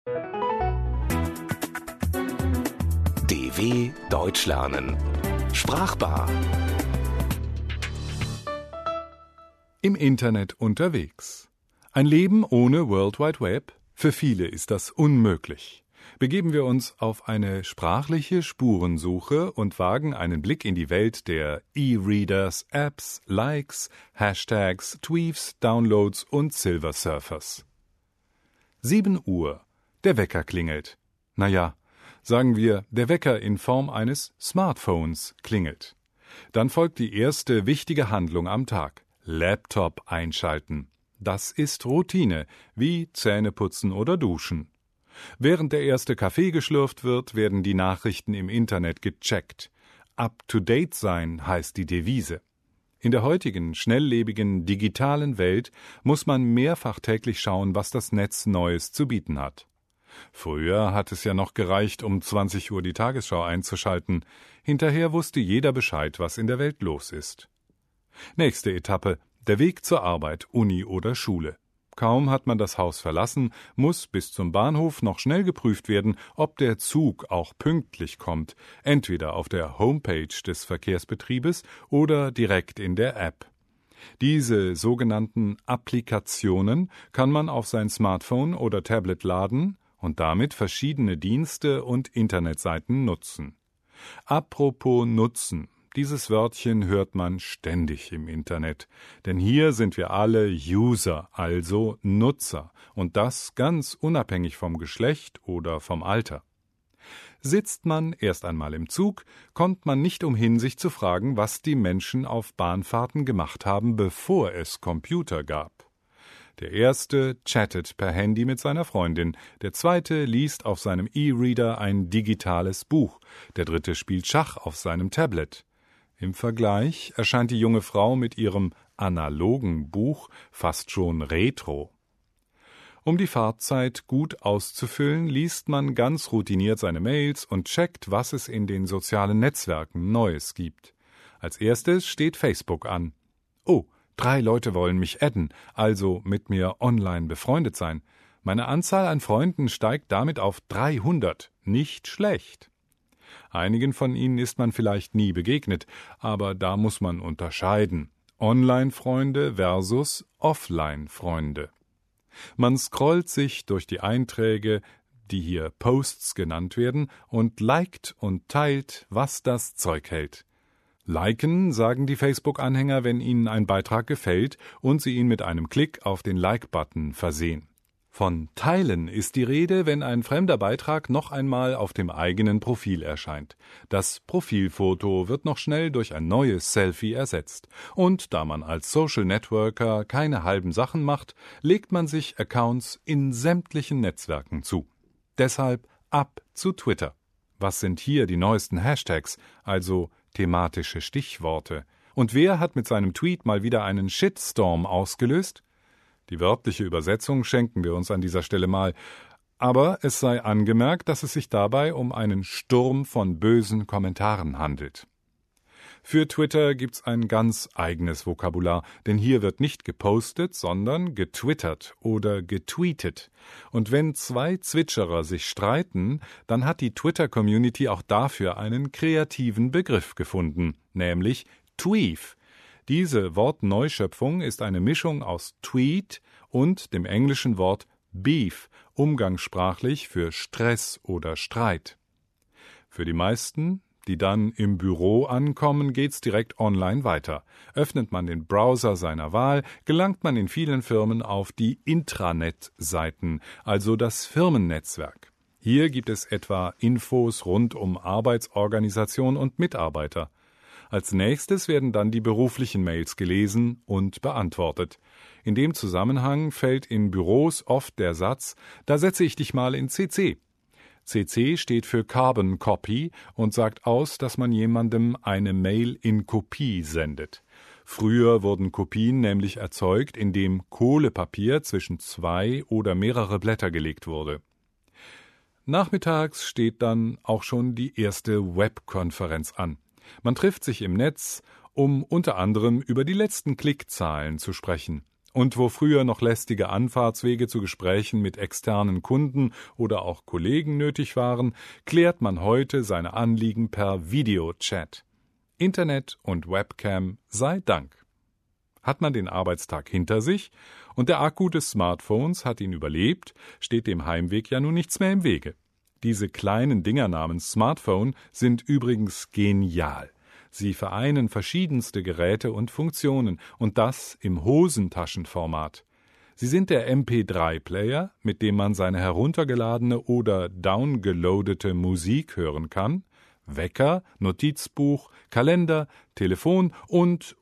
DW Deutsch lernen. Sprachbar. Im Internet unterwegs. Ein Leben ohne World Wide Web? Für viele ist das unmöglich. Begeben wir uns auf eine sprachliche Spurensuche und wagen einen Blick in die Welt der E-Readers, Apps, Likes, Hashtags, Tweets, Downloads und Silver Surfers. 7 Uhr. Der Wecker klingelt. Naja, sagen wir, der Wecker in Form eines Smartphones klingelt. Dann folgt die erste wichtige Handlung am Tag. Laptop einschalten. Das ist Routine, wie Zähneputzen oder Duschen. Während der erste Kaffee geschlürft wird, werden die Nachrichten im Internet gecheckt. Up-to-date sein heißt die Devise. In der heutigen, schnelllebigen, digitalen Welt muss man mehrfach täglich schauen, was das Netz Neues zu bieten hat. Früher hat es ja noch gereicht, um 20 Uhr die Tagesschau einzuschalten. Hinterher wusste jeder Bescheid, was in der Welt los ist. Nächste Etappe: der Weg zur Arbeit, Uni oder Schule. Kaum hat man das Haus verlassen, muss bis zum Bahnhof noch schnell geprüft werden, ob der Zug auch pünktlich kommt, entweder auf der Homepage des Verkehrsbetriebes oder direkt in der App. Diese sogenannten Applikationen kann man auf sein Smartphone oder Tablet laden und damit verschiedene Dienste und Internetseiten nutzen. Apropos Nutzen. Dieses Wörtchen hört man ständig im Internet, denn hier sind wir alle User, also Nutzer, und das ganz unabhängig vom Geschlecht oder vom Alter. Sitzt man erst einmal im Zug, kommt man nicht umhin, sich zu fragen, was die Menschen auf Bahnfahrten gemacht haben, bevor es Computer gab. Der erste chattet per Handy mit seiner Freundin, der zweite liest auf seinem E-Reader ein digitales Buch, der dritte spielt Schach auf seinem Tablet. Im Vergleich erscheint die junge Frau mit ihrem analogen Buch fast schon retro. Um die Fahrtzeit gut auszufüllen, liest man ganz routiniert seine Mails und checkt, was es in den sozialen Netzwerken Neues gibt. Als erstes steht Facebook an. Oh, 3 Leute wollen mich adden, also mit mir online befreundet sein. Meine Anzahl an Freunden steigt damit auf 300. Nicht schlecht. Einigen von ihnen ist man vielleicht nie begegnet, aber da muss man unterscheiden. Online-Freunde versus Offline-Freunde. Man scrollt sich durch die Einträge, die hier Posts genannt werden, und liked und teilt, was das Zeug hält. Liken sagen die Facebook-Anhänger, wenn ihnen ein Beitrag gefällt und sie ihn mit einem Klick auf den Like-Button versehen. Von Teilen ist die Rede, wenn ein fremder Beitrag noch einmal auf dem eigenen Profil erscheint. Das Profilfoto wird noch schnell durch ein neues Selfie ersetzt. Und da man als Social Networker keine halben Sachen macht, legt man sich Accounts in sämtlichen Netzwerken zu. Deshalb ab zu Twitter. Was sind hier die neuesten Hashtags, also thematische Stichworte? Und wer hat mit seinem Tweet mal wieder einen Shitstorm ausgelöst? Die wörtliche Übersetzung schenken wir uns an dieser Stelle mal, aber es sei angemerkt, dass es sich dabei um einen Sturm von bösen Kommentaren handelt. Für Twitter gibt's ein ganz eigenes Vokabular, denn hier wird nicht gepostet, sondern getwittert oder getweetet. Und wenn 2 Zwitscherer sich streiten, dann hat die Twitter-Community auch dafür einen kreativen Begriff gefunden, nämlich Tweef. Diese Wortneuschöpfung ist eine Mischung aus Tweet und dem englischen Wort Beef, umgangssprachlich für Stress oder Streit. Für die meisten, die dann im Büro ankommen, geht's direkt online weiter. Öffnet man den Browser seiner Wahl, gelangt man in vielen Firmen auf die Intranet-Seiten, also das Firmennetzwerk. Hier gibt es etwa Infos rund um Arbeitsorganisation und Mitarbeiter. Als nächstes werden dann die beruflichen Mails gelesen und beantwortet. In dem Zusammenhang fällt in Büros oft der Satz: Da setze ich dich mal in CC. CC steht für Carbon Copy und sagt aus, dass man jemandem eine Mail in Kopie sendet. Früher wurden Kopien nämlich erzeugt, indem Kohlepapier zwischen 2 oder mehrere Blätter gelegt wurde. Nachmittags steht dann auch schon die erste Webkonferenz an. Man trifft sich im Netz, um unter anderem über die letzten Klickzahlen zu sprechen. Und wo früher noch lästige Anfahrtswege zu Gesprächen mit externen Kunden oder auch Kollegen nötig waren, klärt man heute seine Anliegen per Videochat. Internet und Webcam sei Dank. Hat man den Arbeitstag hinter sich und der Akku des Smartphones hat ihn überlebt, steht dem Heimweg ja nun nichts mehr im Wege. Diese kleinen Dinger namens Smartphone sind übrigens genial. Sie vereinen verschiedenste Geräte und Funktionen und das im Hosentaschenformat. Sie sind der MP3-Player, mit dem man seine heruntergeladene oder downgeloadete Musik hören kann, Wecker, Notizbuch, Kalender, Telefon und.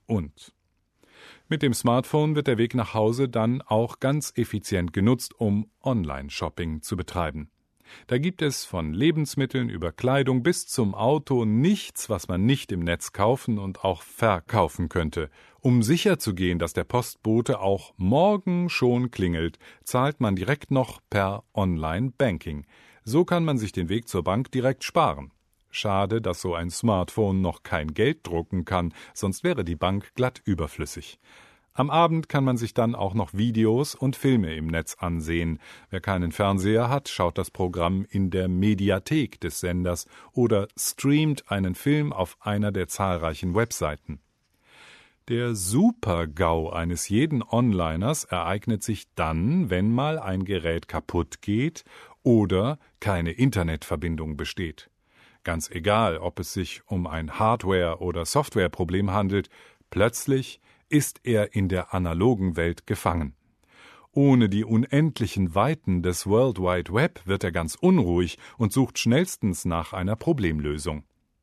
Mit dem Smartphone wird der Weg nach Hause dann auch ganz effizient genutzt, um Online-Shopping zu betreiben. Da gibt es von Lebensmitteln über Kleidung bis zum Auto nichts, was man nicht im Netz kaufen und auch verkaufen könnte. Um sicherzugehen, dass der Postbote auch morgen schon klingelt, zahlt man direkt noch per Online-Banking. So kann man sich den Weg zur Bank direkt sparen. Schade, dass so ein Smartphone noch kein Geld drucken kann, sonst wäre die Bank glatt überflüssig. Am Abend kann man sich dann auch noch Videos und Filme im Netz ansehen. Wer keinen Fernseher hat, schaut das Programm in der Mediathek des Senders oder streamt einen Film auf einer der zahlreichen Webseiten. Der Super-GAU eines jeden Onliners ereignet sich dann, wenn mal ein Gerät kaputt geht oder keine Internetverbindung besteht. Ganz egal, ob es sich um ein Hardware- oder Softwareproblem handelt, plötzlich ist er in der analogen Welt gefangen. Ohne die unendlichen Weiten des World Wide Web wird er ganz unruhig und sucht schnellstens nach einer Problemlösung.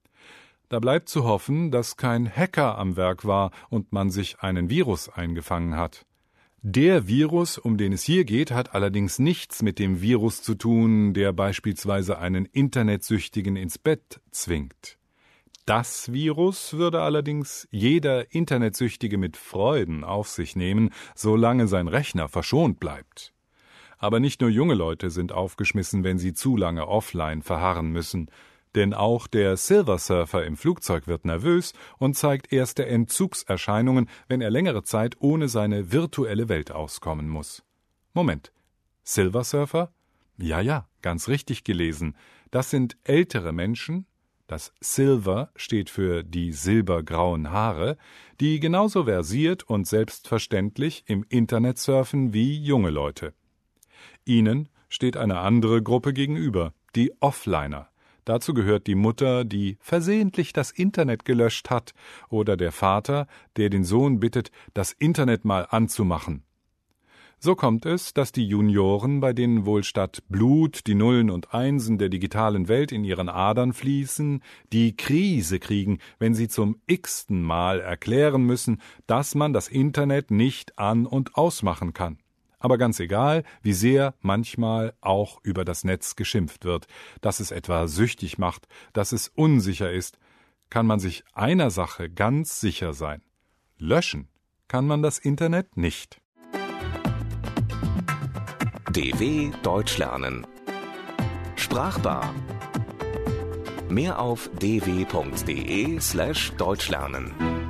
Da bleibt zu hoffen, dass kein Hacker am Werk war und man sich einen Virus eingefangen hat. Der Virus, um den es hier geht, hat allerdings nichts mit dem Virus zu tun, der beispielsweise einen Internetsüchtigen ins Bett zwingt. Das Virus würde allerdings jeder Internetsüchtige mit Freuden auf sich nehmen, solange sein Rechner verschont bleibt. Aber nicht nur junge Leute sind aufgeschmissen, wenn sie zu lange offline verharren müssen, denn auch der Silver Surfer im Flugzeug wird nervös und zeigt erste Entzugserscheinungen, wenn er längere Zeit ohne seine virtuelle Welt auskommen muss. Moment, Silver Surfer? Ja, ganz richtig gelesen. Das sind ältere Menschen. Das Silver steht für die silbergrauen Haare, die genauso versiert und selbstverständlich im Internet surfen wie junge Leute. Ihnen steht eine andere Gruppe gegenüber, die Offliner. Dazu gehört die Mutter, die versehentlich das Internet gelöscht hat, oder der Vater, der den Sohn bittet, das Internet mal anzumachen. So kommt es, dass die Junioren, bei denen wohl statt Blut die Nullen und Einsen der digitalen Welt in ihren Adern fließen, die Krise kriegen, wenn sie zum x-ten Mal erklären müssen, dass man das Internet nicht an- und ausmachen kann. Aber ganz egal, wie sehr manchmal auch über das Netz geschimpft wird, dass es etwa süchtig macht, dass es unsicher ist, kann man sich einer Sache ganz sicher sein. Löschen kann man das Internet nicht. DW Deutsch lernen. Sprachbar. Mehr auf dw.de/deutschlernen.